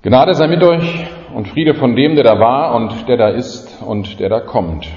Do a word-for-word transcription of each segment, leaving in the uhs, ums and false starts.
Gnade sei mit euch und Friede von dem, der da war und der da ist und der da kommt.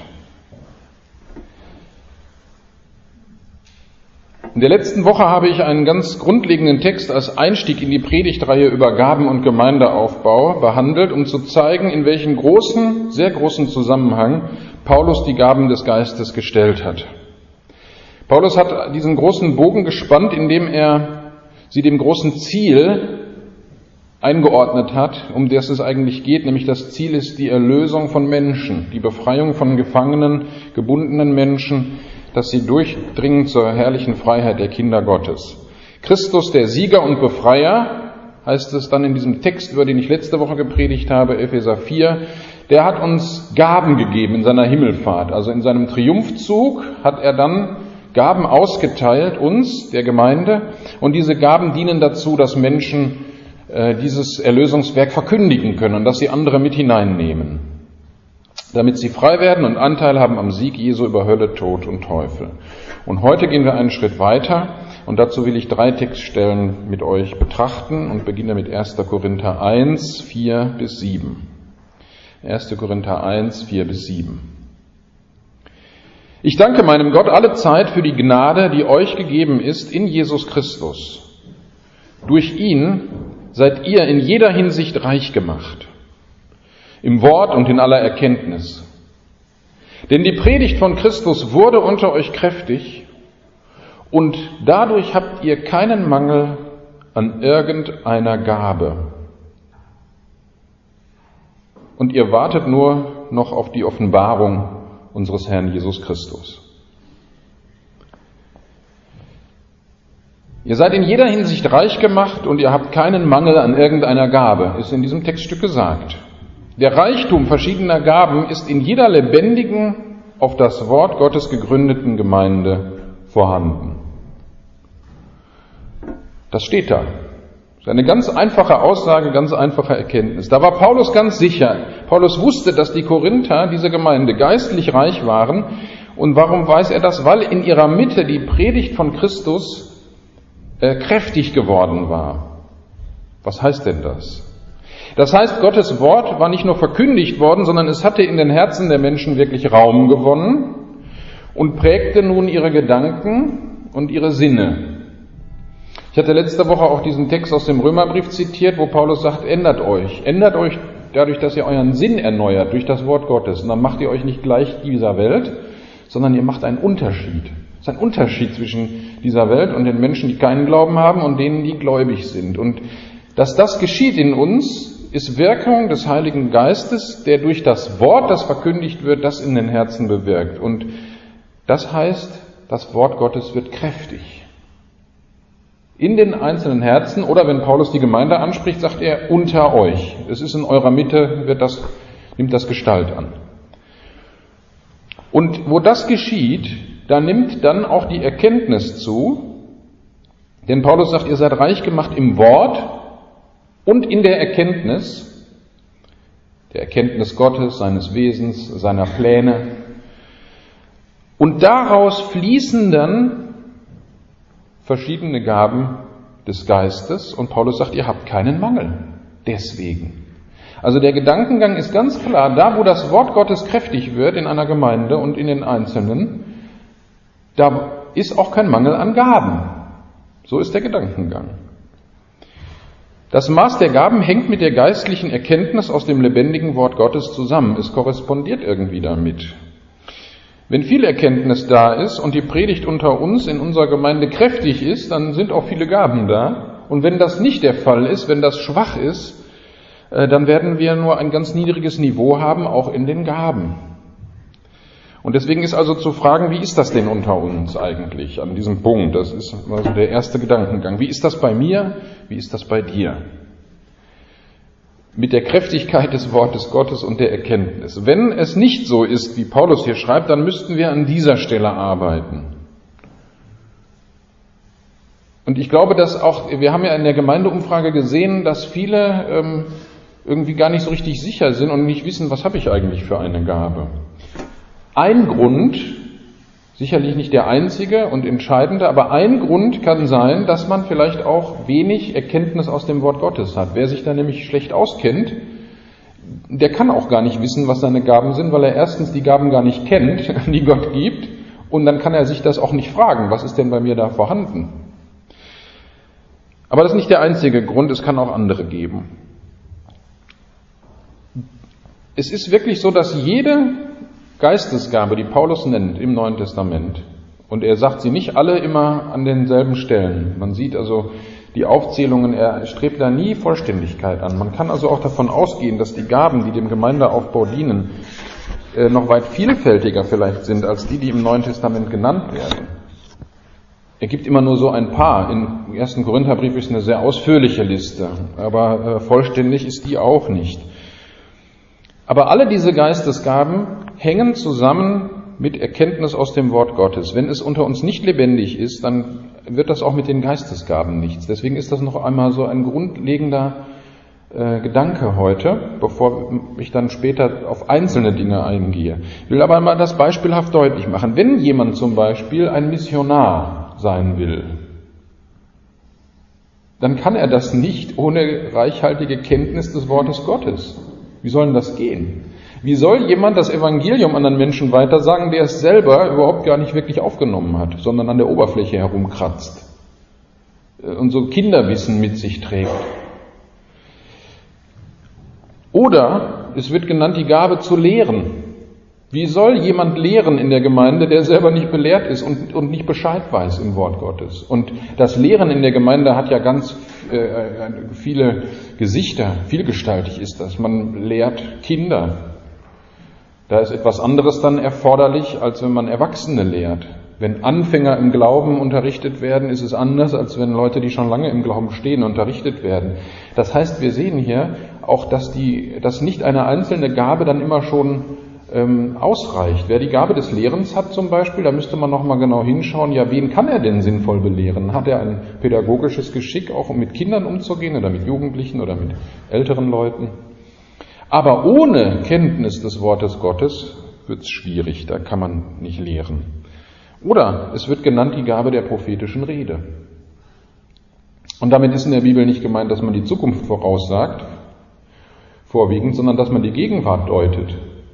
In der letzten Woche habe ich einen ganz grundlegenden Text als Einstieg in die Predigtreihe über Gaben und Gemeindeaufbau behandelt, um zu zeigen, in welchen großen, sehr großen Zusammenhang Paulus die Gaben des Geistes gestellt hat. Paulus hat diesen großen Bogen gespannt, indem er sie dem großen Ziel eingeordnet hat, um das es eigentlich geht, nämlich das Ziel ist die Erlösung von Menschen, die Befreiung von Gefangenen, gebundenen Menschen, dass sie durchdringen zur herrlichen Freiheit der Kinder Gottes. Christus, der Sieger und Befreier, heißt es dann in diesem Text, über den ich letzte Woche gepredigt habe, Epheser vier, der hat uns Gaben gegeben in seiner Himmelfahrt. Also in seinem Triumphzug hat er dann Gaben ausgeteilt, uns, der Gemeinde, und diese Gaben dienen dazu, dass Menschen äh, dieses Erlösungswerk verkündigen können, dass sie andere mit hineinnehmen, damit sie frei werden und Anteil haben am Sieg Jesu über Hölle, Tod und Teufel. Und heute gehen wir einen Schritt weiter und dazu will ich drei Textstellen mit euch betrachten und beginne mit erster Korinther eins, vier bis sieben. erster Korinther eins, vier bis sieben. Ich danke meinem Gott alle Zeit für die Gnade, die euch gegeben ist in Jesus Christus. Durch ihn seid ihr in jeder Hinsicht reich gemacht, im Wort und in aller Erkenntnis. Denn die Predigt von Christus wurde unter euch kräftig und dadurch habt ihr keinen Mangel an irgendeiner Gabe. Und ihr wartet nur noch auf die Offenbarung unseres Herrn Jesus Christus. Ihr seid in jeder Hinsicht reich gemacht und ihr habt keinen Mangel an irgendeiner Gabe, ist in diesem Textstück gesagt. Der Reichtum verschiedener Gaben ist in jeder lebendigen, auf das Wort Gottes gegründeten Gemeinde vorhanden. Das steht da. Das ist eine ganz einfache Aussage, ganz einfache Erkenntnis. Da war Paulus ganz sicher. Paulus wusste, dass die Korinther, diese Gemeinde, geistlich reich waren. Und warum weiß er das? Weil in ihrer Mitte die Predigt von Christus äh, kräftig geworden war. Was heißt denn das? Das heißt, Gottes Wort war nicht nur verkündigt worden, sondern es hatte in den Herzen der Menschen wirklich Raum gewonnen und prägte nun ihre Gedanken und ihre Sinne. Ich hatte letzte Woche auch diesen Text aus dem Römerbrief zitiert, wo Paulus sagt, ändert euch. Ändert euch dadurch, dass ihr euren Sinn erneuert durch das Wort Gottes. Und dann macht ihr euch nicht gleich dieser Welt, sondern ihr macht einen Unterschied. Es ist ein Unterschied zwischen dieser Welt und den Menschen, die keinen Glauben haben und denen, die gläubig sind. Und dass das geschieht in uns, ist Wirkung des Heiligen Geistes, der durch das Wort, das verkündigt wird, das in den Herzen bewirkt. Und das heißt, das Wort Gottes wird kräftig. In den einzelnen Herzen, oder wenn Paulus die Gemeinde anspricht, sagt er, unter euch. Es ist in eurer Mitte, wird das, nimmt das Gestalt an. Und wo das geschieht, da nimmt dann auch die Erkenntnis zu, denn Paulus sagt, ihr seid reich gemacht im Wort und in der Erkenntnis, der Erkenntnis Gottes, seines Wesens, seiner Pläne. Und daraus fließen dann verschiedene Gaben des Geistes und Paulus sagt, ihr habt keinen Mangel. Deswegen. Also der Gedankengang ist ganz klar, da wo das Wort Gottes kräftig wird in einer Gemeinde und in den Einzelnen, da ist auch kein Mangel an Gaben. So ist der Gedankengang. Das Maß der Gaben hängt mit der geistlichen Erkenntnis aus dem lebendigen Wort Gottes zusammen. Es korrespondiert irgendwie damit. Wenn viel Erkenntnis da ist und die Predigt unter uns in unserer Gemeinde kräftig ist, dann sind auch viele Gaben da. Und wenn das nicht der Fall ist, wenn das schwach ist, dann werden wir nur ein ganz niedriges Niveau haben, auch in den Gaben. Und deswegen ist also zu fragen, wie ist das denn unter uns eigentlich an diesem Punkt? Das ist also der erste Gedankengang. Wie ist das bei mir? Wie ist das bei dir? Mit der Kräftigkeit des Wortes Gottes und der Erkenntnis. Wenn es nicht so ist, wie Paulus hier schreibt, dann müssten wir an dieser Stelle arbeiten. Und ich glaube, dass auch, wir haben ja in der Gemeindeumfrage gesehen, dass viele ähm, irgendwie gar nicht so richtig sicher sind und nicht wissen, was habe ich eigentlich für eine Gabe. Ein Grund Sicherlich nicht der einzige und entscheidende, aber ein Grund kann sein, dass man vielleicht auch wenig Erkenntnis aus dem Wort Gottes hat. Wer sich da nämlich schlecht auskennt, der kann auch gar nicht wissen, was seine Gaben sind, weil er erstens die Gaben gar nicht kennt, die Gott gibt, und dann kann er sich das auch nicht fragen, was ist denn bei mir da vorhanden? Aber das ist nicht der einzige Grund, es kann auch andere geben. Es ist wirklich so, dass jede Geistesgabe, die Paulus nennt im Neuen Testament, und er sagt sie nicht alle immer an denselben Stellen. Man sieht also die Aufzählungen, er strebt da nie Vollständigkeit an. Man kann also auch davon ausgehen, dass die Gaben, die dem Gemeindeaufbau dienen, noch weit vielfältiger vielleicht sind als die, die im Neuen Testament genannt werden. Er gibt immer nur so ein paar. Im ersten Korintherbrief ist eine sehr ausführliche Liste, aber vollständig ist die auch nicht. Aber alle diese Geistesgaben hängen zusammen mit Erkenntnis aus dem Wort Gottes. Wenn es unter uns nicht lebendig ist, dann wird das auch mit den Geistesgaben nichts. Deswegen ist das noch einmal so ein grundlegender äh, Gedanke heute, bevor ich dann später auf einzelne Dinge eingehe. Ich will aber mal das beispielhaft deutlich machen. Wenn jemand zum Beispiel ein Missionar sein will, dann kann er das nicht ohne reichhaltige Kenntnis des Wortes Gottes. Wie soll denn das gehen? Wie soll jemand das Evangelium anderen Menschen weitersagen, der es selber überhaupt gar nicht wirklich aufgenommen hat, sondern an der Oberfläche herumkratzt und so Kinderwissen mit sich trägt? Oder es wird genannt, die Gabe zu lehren. Wie soll jemand lehren in der Gemeinde, der selber nicht belehrt ist und, und nicht Bescheid weiß im Wort Gottes? Und das Lehren in der Gemeinde hat ja ganz äh, viele Gesichter, vielgestaltig ist das. Man lehrt Kinder. Da ist etwas anderes dann erforderlich, als wenn man Erwachsene lehrt. Wenn Anfänger im Glauben unterrichtet werden, ist es anders, als wenn Leute, die schon lange im Glauben stehen, unterrichtet werden. Das heißt, wir sehen hier auch, dass, die, dass nicht eine einzelne Gabe dann immer schon ähm, ausreicht. Wer die Gabe des Lehrens hat zum Beispiel, da müsste man nochmal genau hinschauen, ja, wen kann er denn sinnvoll belehren? Hat er ein pädagogisches Geschick, auch um mit Kindern umzugehen oder mit Jugendlichen oder mit älteren Leuten? Aber ohne Kenntnis des Wortes Gottes wird es schwierig, da kann man nicht lehren. Oder es wird genannt die Gabe der prophetischen Rede. Und damit ist in der Bibel nicht gemeint, dass man die Zukunft voraussagt, vorwiegend, sondern dass man die Gegenwart deutet.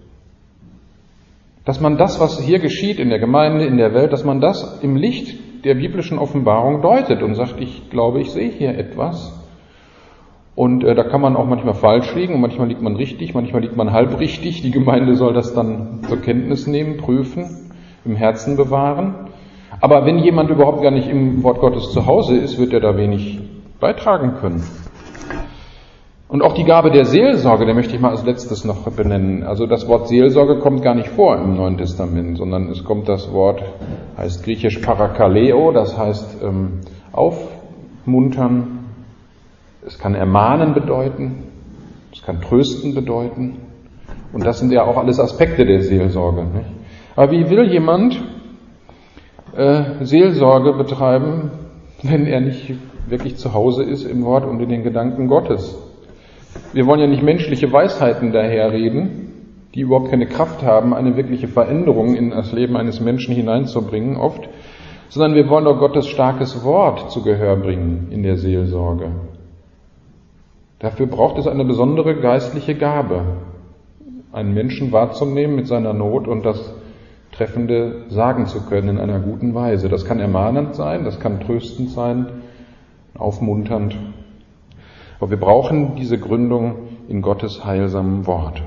Dass man das, was hier geschieht in der Gemeinde, in der Welt, dass man das im Licht der biblischen Offenbarung deutet und sagt, ich glaube, ich sehe hier etwas. Und äh, da kann man auch manchmal falsch liegen und manchmal liegt man richtig, manchmal liegt man halb richtig. Die Gemeinde soll das dann zur Kenntnis nehmen, prüfen, im Herzen bewahren. Aber wenn jemand überhaupt gar nicht im Wort Gottes zu Hause ist, wird er da wenig beitragen können. Und auch die Gabe der Seelsorge, der möchte ich mal als letztes noch benennen. Also das Wort Seelsorge kommt gar nicht vor im Neuen Testament, sondern es kommt das Wort, heißt griechisch Parakaleo, das heißt ähm, aufmuntern. Es kann ermahnen bedeuten, es kann trösten bedeuten. Und das sind ja auch alles Aspekte der Seelsorge. Nicht? Aber wie will jemand äh, Seelsorge betreiben, wenn er nicht wirklich zu Hause ist im Wort und in den Gedanken Gottes? Wir wollen ja nicht menschliche Weisheiten daherreden, die überhaupt keine Kraft haben, eine wirkliche Veränderung in das Leben eines Menschen hineinzubringen, oft, sondern wir wollen doch Gottes starkes Wort zu Gehör bringen in der Seelsorge. Dafür braucht es eine besondere geistliche Gabe, einen Menschen wahrzunehmen mit seiner Not und das Treffende sagen zu können in einer guten Weise. Das kann ermahnend sein, das kann tröstend sein, aufmunternd. Aber wir brauchen diese Gründung in Gottes heilsamem Wort.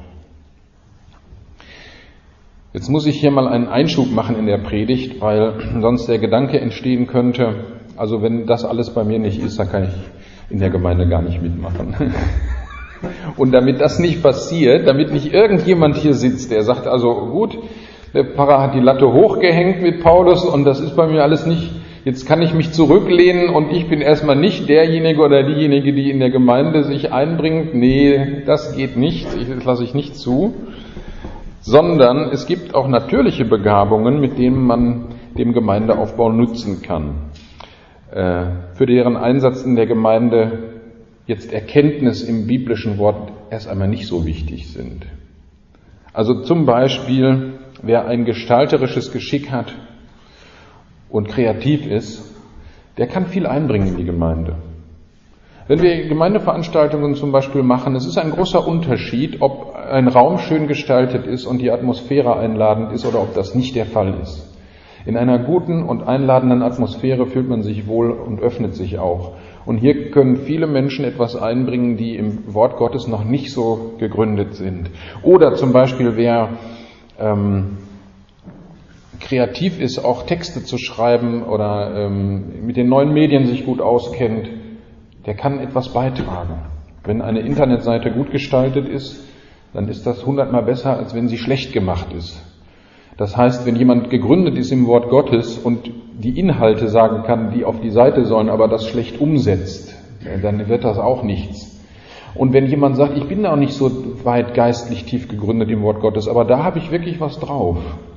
Jetzt muss ich hier mal einen Einschub machen in der Predigt, weil sonst der Gedanke entstehen könnte, also wenn das alles bei mir nicht ist, dann kann ich in der Gemeinde gar nicht mitmachen. Und damit das nicht passiert, damit nicht irgendjemand hier sitzt, der sagt, also gut, der Pfarrer hat die Latte hochgehängt mit Paulus und das ist bei mir alles nicht, jetzt kann ich mich zurücklehnen und ich bin erstmal nicht derjenige oder diejenige, die in der Gemeinde sich einbringt. Nee, das geht nicht, das lasse ich nicht zu. Sondern es gibt auch natürliche Begabungen, mit denen man dem Gemeindeaufbau nutzen kann. Für deren Einsatz in der Gemeinde jetzt Erkenntnis im biblischen Wort erst einmal nicht so wichtig sind. Also zum Beispiel, wer ein gestalterisches Geschick hat, und kreativ ist, der kann viel einbringen in die Gemeinde. Wenn wir Gemeindeveranstaltungen zum Beispiel machen, es ist ein großer Unterschied, ob ein Raum schön gestaltet ist und die Atmosphäre einladend ist oder ob das nicht der Fall ist. In einer guten und einladenden Atmosphäre fühlt man sich wohl und öffnet sich auch. Und hier können viele Menschen etwas einbringen, die im Wort Gottes noch nicht so gegründet sind. Oder zum Beispiel, wer ähm, kreativ ist, auch Texte zu schreiben oder ähm, mit den neuen Medien sich gut auskennt, der kann etwas beitragen. Wenn eine Internetseite gut gestaltet ist, dann ist das hundertmal besser, als wenn sie schlecht gemacht ist. Das heißt, wenn jemand gegründet ist im Wort Gottes und die Inhalte sagen kann, die auf die Seite sollen, aber das schlecht umsetzt, dann wird das auch nichts. Und wenn jemand sagt, ich bin auch nicht so weit geistlich tief gegründet im Wort Gottes, aber da habe ich wirklich was drauf,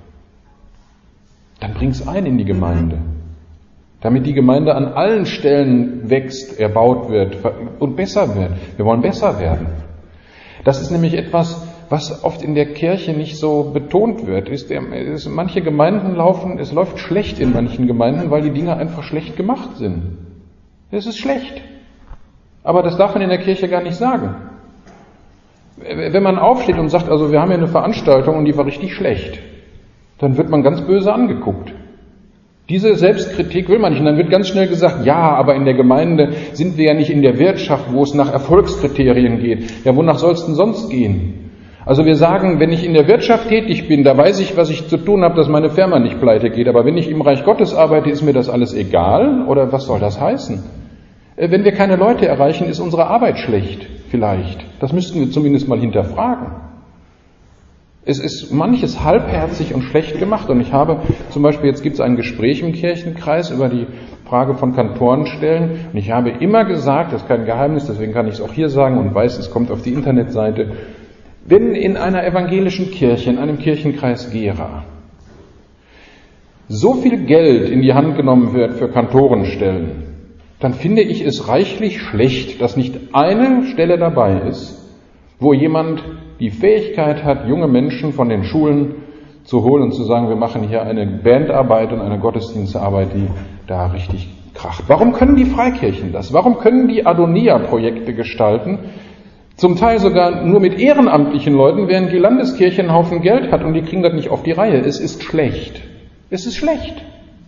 dann bring's ein in die Gemeinde. Damit die Gemeinde an allen Stellen wächst, erbaut wird und besser wird. Wir wollen besser werden. Das ist nämlich etwas, was oft in der Kirche nicht so betont wird. Ist der, ist, manche Gemeinden laufen, es läuft schlecht in manchen Gemeinden, weil die Dinge einfach schlecht gemacht sind. Es ist schlecht. Aber das darf man in der Kirche gar nicht sagen. Wenn man aufsteht und sagt, also wir haben hier eine Veranstaltung und die war richtig schlecht, dann wird man ganz böse angeguckt. Diese Selbstkritik will man nicht. Und dann wird ganz schnell gesagt, ja, aber in der Gemeinde sind wir ja nicht in der Wirtschaft, wo es nach Erfolgskriterien geht. Ja, wonach soll es denn sonst gehen? Also wir sagen, wenn ich in der Wirtschaft tätig bin, da weiß ich, was ich zu tun habe, dass meine Firma nicht pleite geht. Aber wenn ich im Reich Gottes arbeite, ist mir das alles egal? Oder was soll das heißen? Wenn wir keine Leute erreichen, ist unsere Arbeit schlecht, vielleicht. Das müssten wir zumindest mal hinterfragen. Es ist manches halbherzig und schlecht gemacht. Und ich habe zum Beispiel, jetzt gibt es ein Gespräch im Kirchenkreis über die Frage von Kantorenstellen. Und ich habe immer gesagt, das ist kein Geheimnis, deswegen kann ich es auch hier sagen und weiß, es kommt auf die Internetseite, wenn in einer evangelischen Kirche, in einem Kirchenkreis Gera, so viel Geld in die Hand genommen wird für Kantorenstellen, dann finde ich es reichlich schlecht, dass nicht eine Stelle dabei ist, wo jemand die Fähigkeit hat, junge Menschen von den Schulen zu holen und zu sagen, wir machen hier eine Bandarbeit und eine Gottesdienstarbeit, die da richtig kracht. Warum können die Freikirchen das? Warum können die Adonia-Projekte gestalten? Zum Teil sogar nur mit ehrenamtlichen Leuten, während die Landeskirche einen Haufen Geld hat und die kriegen das nicht auf die Reihe. Es ist schlecht. Es ist schlecht.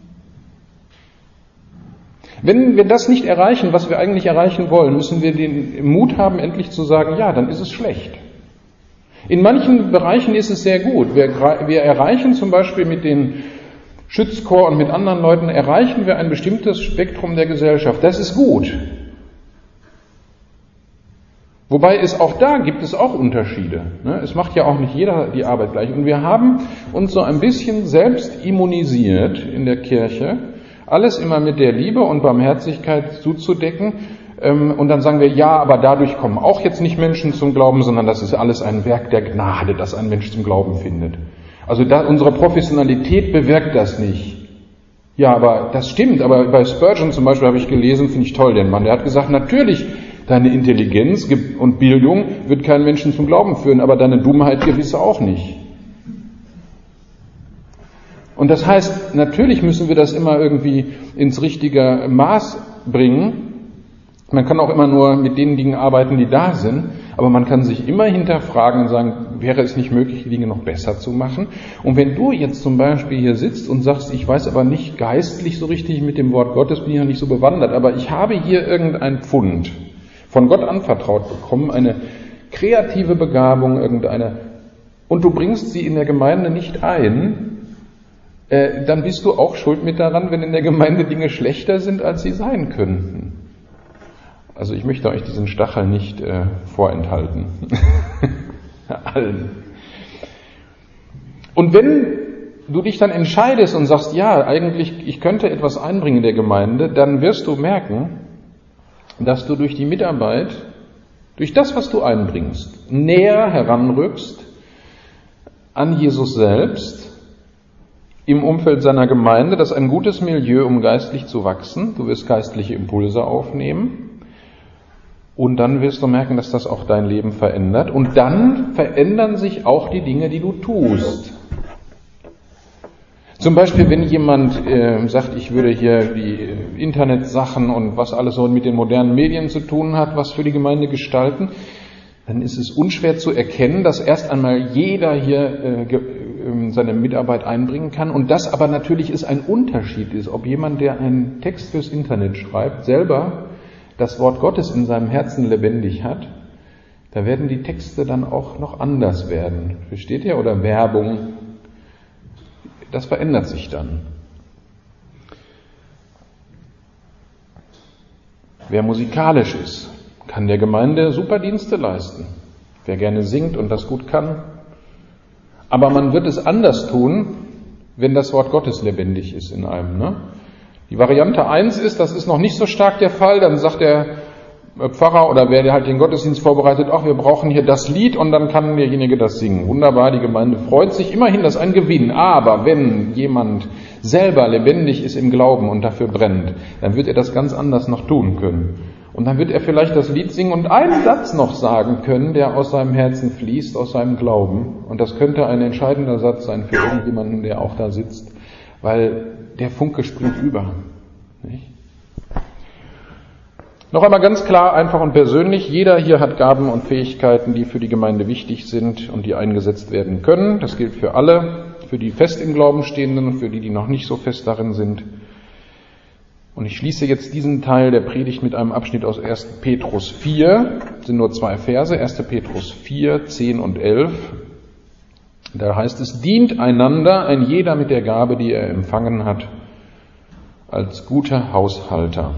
Wenn wir das nicht erreichen, was wir eigentlich erreichen wollen, müssen wir den Mut haben, endlich zu sagen, ja, dann ist es schlecht. In manchen Bereichen ist es sehr gut. Wir, wir erreichen zum Beispiel mit den Schützchor und mit anderen Leuten, erreichen wir ein bestimmtes Spektrum der Gesellschaft. Das ist gut. Wobei es auch da gibt es auch Unterschiede. Es macht ja auch nicht jeder die Arbeit gleich. Und wir haben uns so ein bisschen selbst immunisiert in der Kirche, alles immer mit der Liebe und Barmherzigkeit zuzudecken. Und dann sagen wir, ja, aber dadurch kommen auch jetzt nicht Menschen zum Glauben, sondern das ist alles ein Werk der Gnade, dass ein Mensch zum Glauben findet. Also da, unsere Professionalität bewirkt das nicht. Ja, aber das stimmt. Aber bei Spurgeon zum Beispiel habe ich gelesen, finde ich toll, den Mann. Der hat gesagt, natürlich, deine Intelligenz und Bildung wird keinen Menschen zum Glauben führen, aber deine Dummheit gewiss auch nicht. Und das heißt, natürlich müssen wir das immer irgendwie ins richtige Maß bringen. Man kann auch immer nur mit den Dingen arbeiten, die da sind, aber man kann sich immer hinterfragen und sagen, wäre es nicht möglich, die Dinge noch besser zu machen? Und wenn du jetzt zum Beispiel hier sitzt und sagst, ich weiß aber nicht geistlich so richtig mit dem Wort Gottes, bin ich ja nicht so bewandert, aber ich habe hier irgendein Pfund von Gott anvertraut bekommen, eine kreative Begabung, irgendeine, und du bringst sie in der Gemeinde nicht ein, äh, dann bist du auch schuld mit daran, wenn in der Gemeinde Dinge schlechter sind, als sie sein könnten. Also ich möchte euch diesen Stachel nicht äh, vorenthalten. Allen. Und wenn du dich dann entscheidest und sagst, ja, eigentlich, ich könnte etwas einbringen in der Gemeinde, dann wirst du merken, dass du durch die Mitarbeit, durch das, was du einbringst, näher heranrückst an Jesus selbst, im Umfeld seiner Gemeinde. Das ist ein gutes Milieu, um geistlich zu wachsen. Du wirst geistliche Impulse aufnehmen. Und dann wirst du merken, dass das auch dein Leben verändert. Und dann verändern sich auch die Dinge, die du tust. Zum Beispiel, wenn jemand äh, sagt, ich würde hier die äh, Internetsachen und was alles so mit den modernen Medien zu tun hat, was für die Gemeinde gestalten, dann ist es unschwer zu erkennen, dass erst einmal jeder hier äh, ge, äh, seine Mitarbeit einbringen kann und das aber natürlich ist ein Unterschied ist, ob jemand, der einen Text fürs Internet schreibt, selber das Wort Gottes in seinem Herzen lebendig hat, da werden die Texte dann auch noch anders werden. Versteht ihr? Oder Werbung. Das verändert sich dann. Wer musikalisch ist, kann der Gemeinde super Dienste leisten. Wer gerne singt und das gut kann. Aber man wird es anders tun, wenn das Wort Gottes lebendig ist in einem. Ne? Die Variante eins ist, das ist noch nicht so stark der Fall, dann sagt der Pfarrer oder wer halt den Gottesdienst vorbereitet, ach, wir brauchen hier das Lied und dann kann derjenige das singen. Wunderbar, die Gemeinde freut sich. Immerhin, das ist ein Gewinn. Aber wenn jemand selber lebendig ist im Glauben und dafür brennt, dann wird er das ganz anders noch tun können. Und dann wird er vielleicht das Lied singen und einen Satz noch sagen können, der aus seinem Herzen fließt, aus seinem Glauben. Und das könnte ein entscheidender Satz sein für irgendjemanden, der auch da sitzt, weil der Funke springt über. Nicht? Noch einmal ganz klar, einfach und persönlich, jeder hier hat Gaben und Fähigkeiten, die für die Gemeinde wichtig sind und die eingesetzt werden können. Das gilt für alle, für die fest im Glauben stehenden und für die, die noch nicht so fest darin sind. Und ich schließe jetzt diesen Teil der Predigt mit einem Abschnitt aus erster Petrus vier, das sind nur zwei Verse, erster Petrus vier, zehn und elf. Da heißt es, dient einander, ein jeder mit der Gabe, die er empfangen hat, als guter Haushalter.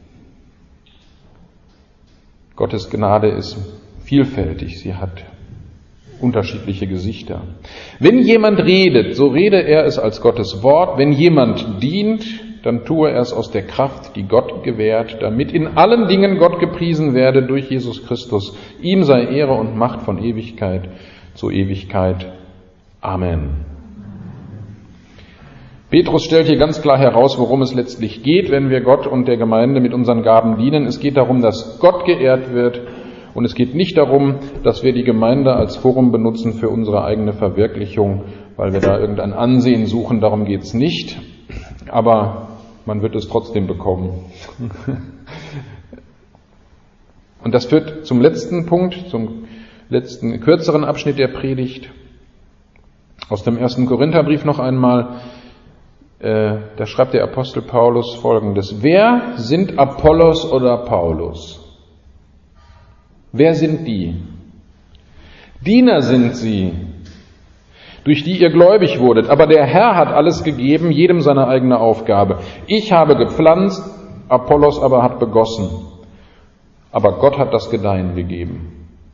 Gottes Gnade ist vielfältig, sie hat unterschiedliche Gesichter. Wenn jemand redet, so rede er es als Gottes Wort. Wenn jemand dient, dann tue er es aus der Kraft, die Gott gewährt, damit in allen Dingen Gott gepriesen werde durch Jesus Christus. Ihm sei Ehre und Macht von Ewigkeit zu Ewigkeit. Amen. Petrus stellt hier ganz klar heraus, worum es letztlich geht, wenn wir Gott und der Gemeinde mit unseren Gaben dienen. Es geht darum, dass Gott geehrt wird und es geht nicht darum, dass wir die Gemeinde als Forum benutzen für unsere eigene Verwirklichung, weil wir da irgendein Ansehen suchen, darum geht's nicht. Aber man wird es trotzdem bekommen. Und das führt zum letzten Punkt, zum letzten kürzeren Abschnitt der Predigt. Aus dem ersten Korintherbrief noch einmal. Da schreibt der Apostel Paulus Folgendes. Wer sind Apollos oder Paulus? Wer sind die? Diener sind sie, durch die ihr gläubig wurdet. Aber der Herr hat alles gegeben, jedem seine eigene Aufgabe. Ich habe gepflanzt, Apollos aber hat begossen. Aber Gott hat das Gedeihen gegeben.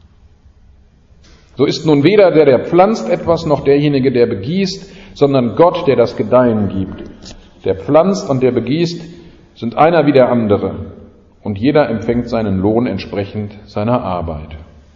So ist nun weder der, der pflanzt etwas, noch derjenige, der begießt, sondern Gott, der das Gedeihen gibt. Der pflanzt und der begießt sind einer wie der andere. Und jeder empfängt seinen Lohn entsprechend seiner Arbeit.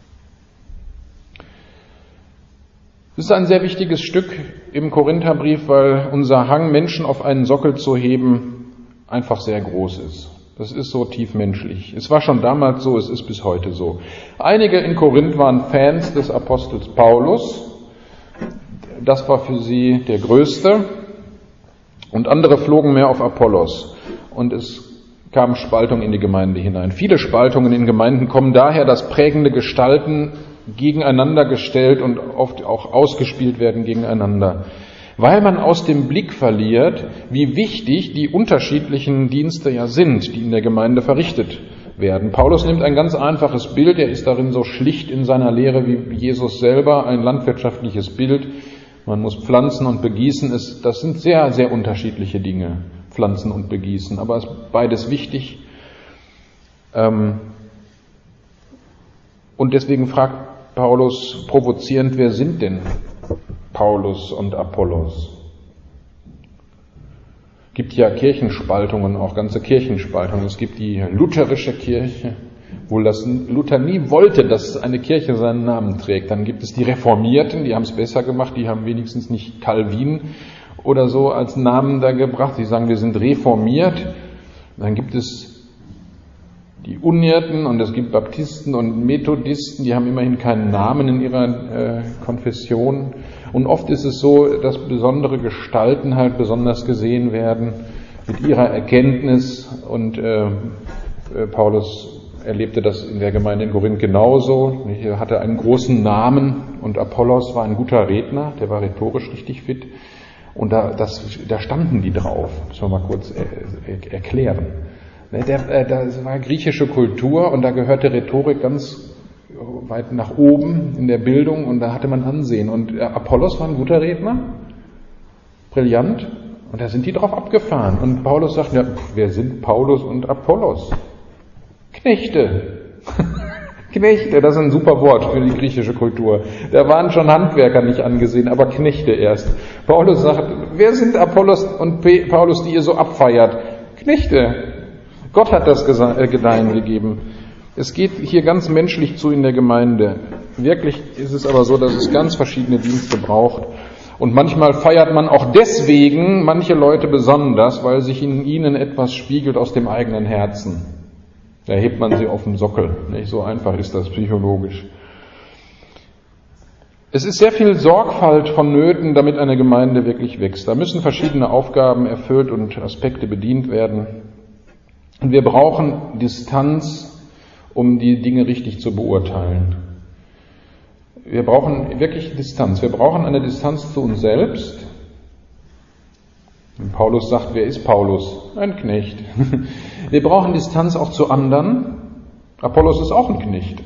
Das ist ein sehr wichtiges Stück im Korintherbrief, weil unser Hang, Menschen auf einen Sockel zu heben, einfach sehr groß ist. Das ist so tiefmenschlich. Es war schon damals so, es ist bis heute so. Einige in Korinth waren Fans des Apostels Paulus. Das war für sie der Größte. Und andere flogen mehr auf Apollos. Und es kam Spaltung in die Gemeinde hinein. Viele Spaltungen in Gemeinden kommen daher, dass prägende Gestalten gegeneinander gestellt und oft auch ausgespielt werden gegeneinander. Weil man aus dem Blick verliert, wie wichtig die unterschiedlichen Dienste ja sind, die in der Gemeinde verrichtet werden. Paulus nimmt ein ganz einfaches Bild, er ist darin so schlicht in seiner Lehre wie Jesus selber, ein landwirtschaftliches Bild. Man muss pflanzen und begießen, das sind sehr, sehr unterschiedliche Dinge, pflanzen und begießen, aber es ist beides wichtig. Und deswegen fragt Paulus provozierend, wer sind denn Paulus und Apollos? Es gibt ja Kirchenspaltungen, auch ganze Kirchenspaltungen. Es gibt die lutherische Kirche, obwohl das Luther nie wollte, dass eine Kirche seinen Namen trägt. Dann gibt es die Reformierten, die haben es besser gemacht, die haben wenigstens nicht Calvin oder so als Namen da gebracht. Die sagen, wir sind reformiert. Dann gibt es die Unierten und es gibt Baptisten und Methodisten, die haben immerhin keinen Namen in ihrer äh, Konfession. Und oft ist es so, dass besondere Gestalten halt besonders gesehen werden mit ihrer Erkenntnis. Und äh, Paulus erlebte das in der Gemeinde in Korinth genauso. Er hatte einen großen Namen und Apollos war ein guter Redner, der war rhetorisch richtig fit. Und da, das, da standen die drauf. Das müssen wir mal kurz er, erklären. Der, äh, das war griechische Kultur und da gehörte Rhetorik ganz weit nach oben in der Bildung und da hatte man Ansehen. Und Apollos war ein guter Redner, brillant, und da sind die drauf abgefahren. Und Paulus sagt, ja, wer sind Paulus und Apollos? Knechte. Knechte, das ist ein super Wort für die griechische Kultur. Da waren schon Handwerker nicht angesehen, aber Knechte erst. Paulus sagt, wer sind Apollos und Paulus, die ihr so abfeiert? Knechte. Gott hat das Gedeihen gegeben. Es geht hier ganz menschlich zu in der Gemeinde. Wirklich ist es aber so, dass es ganz verschiedene Dienste braucht. Und manchmal feiert man auch deswegen manche Leute besonders, weil sich in ihnen etwas spiegelt aus dem eigenen Herzen. Da hebt man sie auf den Sockel. Nicht so einfach ist das psychologisch. Es ist sehr viel Sorgfalt vonnöten, damit eine Gemeinde wirklich wächst. Da müssen verschiedene Aufgaben erfüllt und Aspekte bedient werden. Und wir brauchen Distanz, um die Dinge richtig zu beurteilen. Wir brauchen wirklich Distanz. Wir brauchen eine Distanz zu uns selbst. Und Paulus sagt, wer ist Paulus? Ein Knecht. Wir brauchen Distanz auch zu anderen. Apollos ist auch ein Knecht.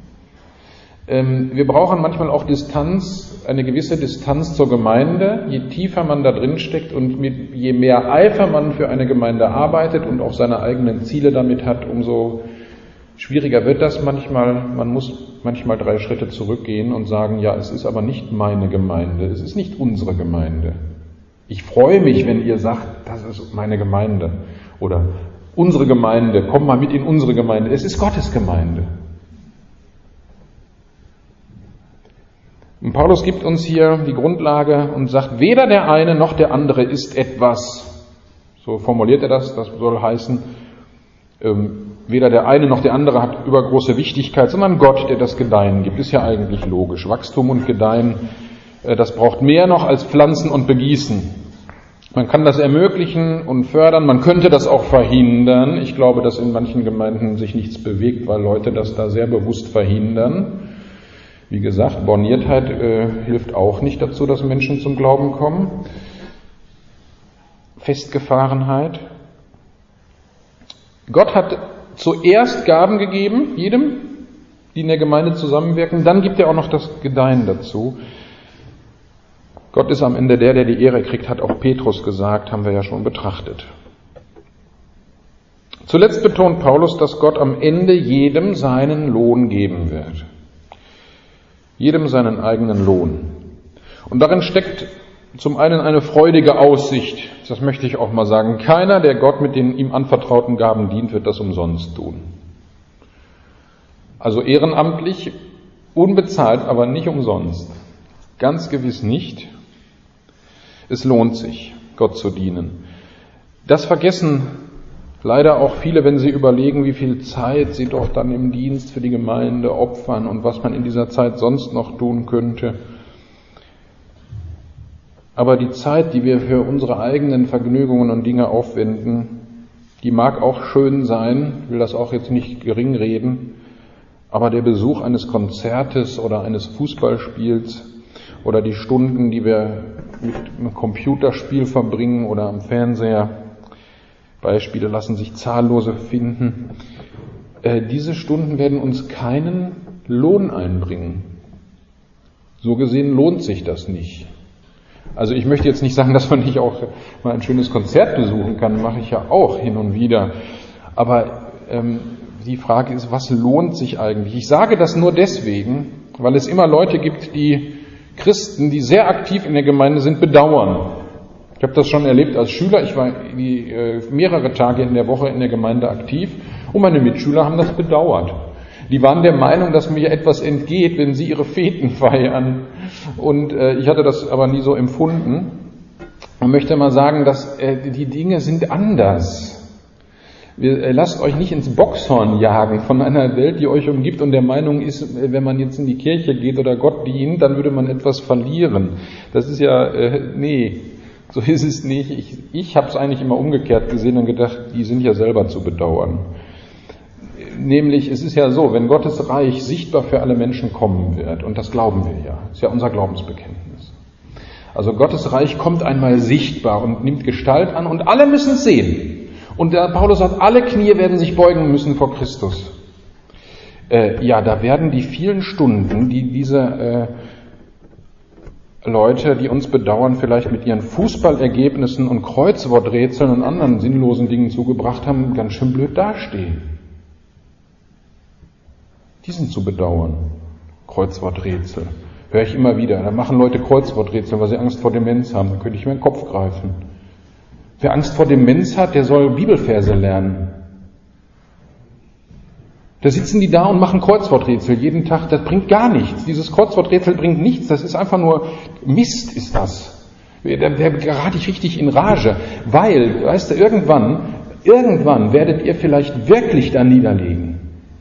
Wir brauchen manchmal auch Distanz, eine gewisse Distanz zur Gemeinde. Je tiefer man da drin steckt und mit, je mehr Eifer man für eine Gemeinde arbeitet und auch seine eigenen Ziele damit hat, umso schwieriger wird das manchmal. Man muss manchmal drei Schritte zurückgehen und sagen, ja, es ist aber nicht meine Gemeinde, es ist nicht unsere Gemeinde. Ich freue mich, wenn ihr sagt, das ist meine Gemeinde oder unsere Gemeinde, komm mal mit in unsere Gemeinde. Es ist Gottes Gemeinde. Und Paulus gibt uns hier die Grundlage und sagt, weder der eine noch der andere ist etwas. So formuliert er das, das soll heißen, ähm, weder der eine noch der andere hat übergroße Wichtigkeit, sondern Gott, der das Gedeihen gibt. Ist ja eigentlich logisch. Wachstum und Gedeihen, äh, das braucht mehr noch als Pflanzen und Begießen. Man kann das ermöglichen und fördern, man könnte das auch verhindern. Ich glaube, dass in manchen Gemeinden sich nichts bewegt, weil Leute das da sehr bewusst verhindern. Wie gesagt, Borniertheit äh, hilft auch nicht dazu, dass Menschen zum Glauben kommen. Festgefahrenheit. Gott hat zuerst Gaben gegeben, jedem, die in der Gemeinde zusammenwirken. Dann gibt er auch noch das Gedeihen dazu. Gott ist am Ende der, der die Ehre kriegt, hat auch Petrus gesagt, haben wir ja schon betrachtet. Zuletzt betont Paulus, dass Gott am Ende jedem seinen Lohn geben wird. Jedem seinen eigenen Lohn. Und darin steckt zum einen eine freudige Aussicht, das möchte ich auch mal sagen. Keiner, der Gott mit den ihm anvertrauten Gaben dient, wird das umsonst tun. Also ehrenamtlich, unbezahlt, aber nicht umsonst. Ganz gewiss nicht. Es lohnt sich, Gott zu dienen. Das vergessen leider auch viele, wenn sie überlegen, wie viel Zeit sie doch dann im Dienst für die Gemeinde opfern und was man in dieser Zeit sonst noch tun könnte. Aber die Zeit, die wir für unsere eigenen Vergnügungen und Dinge aufwenden, die mag auch schön sein, ich will das auch jetzt nicht gering reden, aber der Besuch eines Konzertes oder eines Fußballspiels oder die Stunden, die wir mit einem Computerspiel verbringen oder am Fernseher, Beispiele lassen sich zahllose finden. Äh, diese Stunden werden uns keinen Lohn einbringen. So gesehen lohnt sich das nicht. Also ich möchte jetzt nicht sagen, dass man nicht auch mal ein schönes Konzert besuchen kann, mache ich ja auch hin und wieder. Aber ähm, die Frage ist, was lohnt sich eigentlich? Ich sage das nur deswegen, weil es immer Leute gibt, die Christen, die sehr aktiv in der Gemeinde sind, bedauern. Ich habe das schon erlebt als Schüler. Ich war die, äh, mehrere Tage in der Woche in der Gemeinde aktiv und meine Mitschüler haben das bedauert. Die waren der Meinung, dass mir etwas entgeht, wenn sie ihre Feten feiern. Und äh, ich hatte das aber nie so empfunden. Man möchte mal sagen, dass äh, die Dinge sind anders. Wir, lasst euch nicht ins Boxhorn jagen von einer Welt, die euch umgibt und der Meinung ist, wenn man jetzt in die Kirche geht oder Gott dient, dann würde man etwas verlieren. Das ist ja, äh, nee, so ist es nicht. Ich, ich habe es eigentlich immer umgekehrt gesehen und gedacht, die sind ja selber zu bedauern. Nämlich, es ist ja so, wenn Gottes Reich sichtbar für alle Menschen kommen wird, und das glauben wir ja, ist ja unser Glaubensbekenntnis. Also Gottes Reich kommt einmal sichtbar und nimmt Gestalt an und alle müssen es sehen. Und der Paulus sagt, alle Knie werden sich beugen müssen vor Christus. Äh, ja, da werden die vielen Stunden, die diese äh, Leute, die uns bedauern, vielleicht mit ihren Fußballergebnissen und Kreuzworträtseln und anderen sinnlosen Dingen zugebracht haben, ganz schön blöd dastehen. Die sind zu bedauern. Kreuzworträtsel. Höre ich immer wieder. Da machen Leute Kreuzworträtsel, weil sie Angst vor Demenz haben. Dann könnte ich mir in den Kopf greifen. Wer Angst vor Demenz hat, der soll Bibelverse lernen. Da sitzen die da und machen Kreuzworträtsel jeden Tag. Das bringt gar nichts. Dieses Kreuzworträtsel bringt nichts. Das ist einfach nur Mist, ist das. Da, da gerate ich richtig in Rage. Weil, weißt du, irgendwann, irgendwann werdet ihr vielleicht wirklich da niederlegen.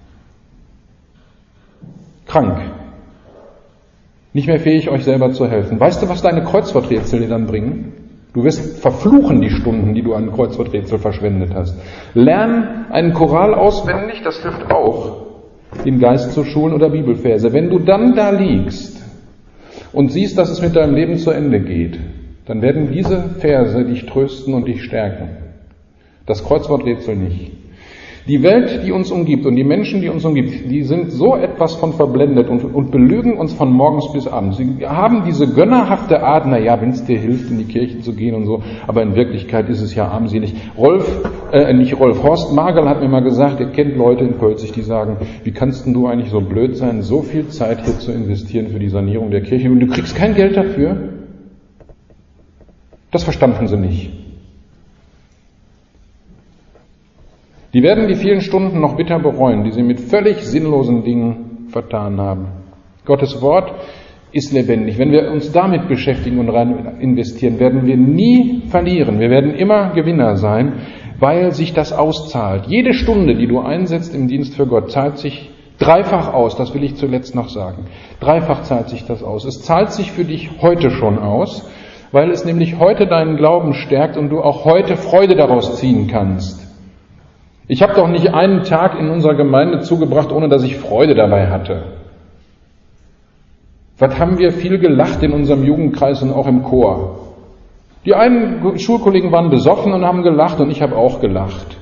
Krank. Nicht mehr fähig, euch selber zu helfen. Weißt du, was deine Kreuzworträtsel dir dann bringen? Du wirst verfluchen die Stunden, die du an Kreuzworträtsel verschwendet hast. Lern einen Choral auswendig, das hilft auch, den Geist zu schulen oder Bibelverse. Wenn du dann da liegst und siehst, dass es mit deinem Leben zu Ende geht, dann werden diese Verse dich trösten und dich stärken. Das Kreuzworträtsel nicht. Die Welt, die uns umgibt und die Menschen, die uns umgibt, die sind so etwas von verblendet und, und belügen uns von morgens bis abends. Sie haben diese gönnerhafte Art, na ja, wenn es dir hilft, in die Kirche zu gehen und so, aber in Wirklichkeit ist es ja armselig. Rolf, äh, nicht Rolf, Horst Magel hat mir mal gesagt, er kennt Leute in Pölzig, die sagen, wie kannst denn du eigentlich so blöd sein, so viel Zeit hier zu investieren für die Sanierung der Kirche und du kriegst kein Geld dafür? Das verstanden sie nicht. Die werden die vielen Stunden noch bitter bereuen, die sie mit völlig sinnlosen Dingen vertan haben. Gottes Wort ist lebendig. Wenn wir uns damit beschäftigen und rein investieren, werden wir nie verlieren. Wir werden immer Gewinner sein, weil sich das auszahlt. Jede Stunde, die du einsetzt im Dienst für Gott, zahlt sich dreifach aus. Das will ich zuletzt noch sagen. Dreifach zahlt sich das aus. Es zahlt sich für dich heute schon aus, weil es nämlich heute deinen Glauben stärkt und du auch heute Freude daraus ziehen kannst. Ich habe doch nicht einen Tag in unserer Gemeinde zugebracht, ohne dass ich Freude dabei hatte. Was haben wir viel gelacht in unserem Jugendkreis und auch im Chor. Die einen Schulkollegen waren besoffen und haben gelacht und ich habe auch gelacht.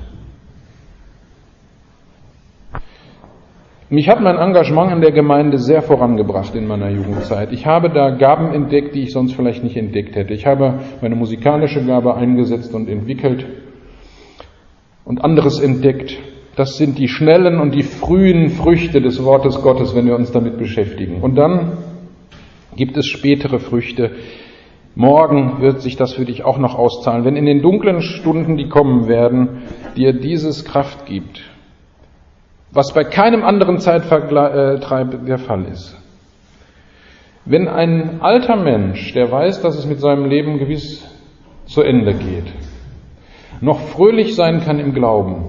Mich hat mein Engagement in der Gemeinde sehr vorangebracht in meiner Jugendzeit. Ich habe da Gaben entdeckt, die ich sonst vielleicht nicht entdeckt hätte. Ich habe meine musikalische Gabe eingesetzt und entwickelt und anderes entdeckt. Das sind die schnellen und die frühen Früchte des Wortes Gottes, wenn wir uns damit beschäftigen. Und dann gibt es spätere Früchte. Morgen wird sich das für dich auch noch auszahlen, wenn in den dunklen Stunden, die kommen werden, dir dieses Kraft gibt, was bei keinem anderen Zeittreib der Fall ist. Wenn ein alter Mensch, der weiß, dass es mit seinem Leben gewiss zu Ende geht, noch fröhlich sein kann im Glauben,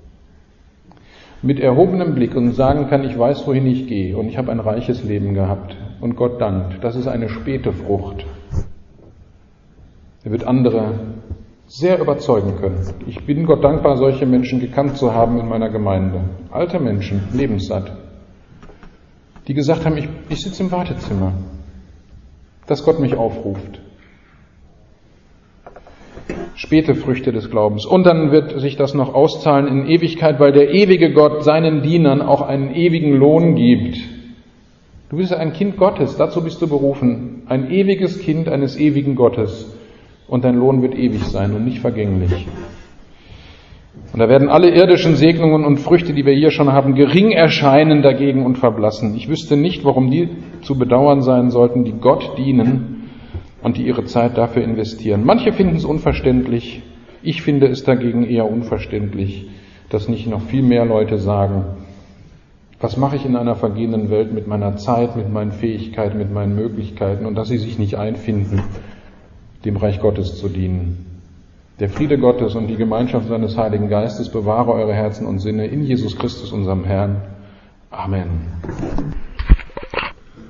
mit erhobenem Blick und sagen kann, ich weiß, wohin ich gehe und ich habe ein reiches Leben gehabt und Gott dankt, das ist eine späte Frucht. Er wird andere sehr überzeugen können. Ich bin Gott dankbar, solche Menschen gekannt zu haben in meiner Gemeinde. Alte Menschen, lebenssatt, die gesagt haben, ich, ich sitze im Wartezimmer, dass Gott mich aufruft. Späte Früchte des Glaubens. Und dann wird sich das noch auszahlen in Ewigkeit, weil der ewige Gott seinen Dienern auch einen ewigen Lohn gibt. Du bist ein Kind Gottes, dazu bist du berufen. Ein ewiges Kind eines ewigen Gottes. Und dein Lohn wird ewig sein und nicht vergänglich. Und da werden alle irdischen Segnungen und Früchte, die wir hier schon haben, gering erscheinen dagegen und verblassen. Ich wüsste nicht, warum die zu bedauern sein sollten, die Gott dienen und die ihre Zeit dafür investieren. Manche finden es unverständlich. Ich finde es dagegen eher unverständlich, dass nicht noch viel mehr Leute sagen, was mache ich in einer vergehenden Welt mit meiner Zeit, mit meinen Fähigkeiten, mit meinen Möglichkeiten und dass sie sich nicht einfinden, dem Reich Gottes zu dienen. Der Friede Gottes und die Gemeinschaft seines Heiligen Geistes bewahre eure Herzen und Sinne in Jesus Christus, unserem Herrn. Amen.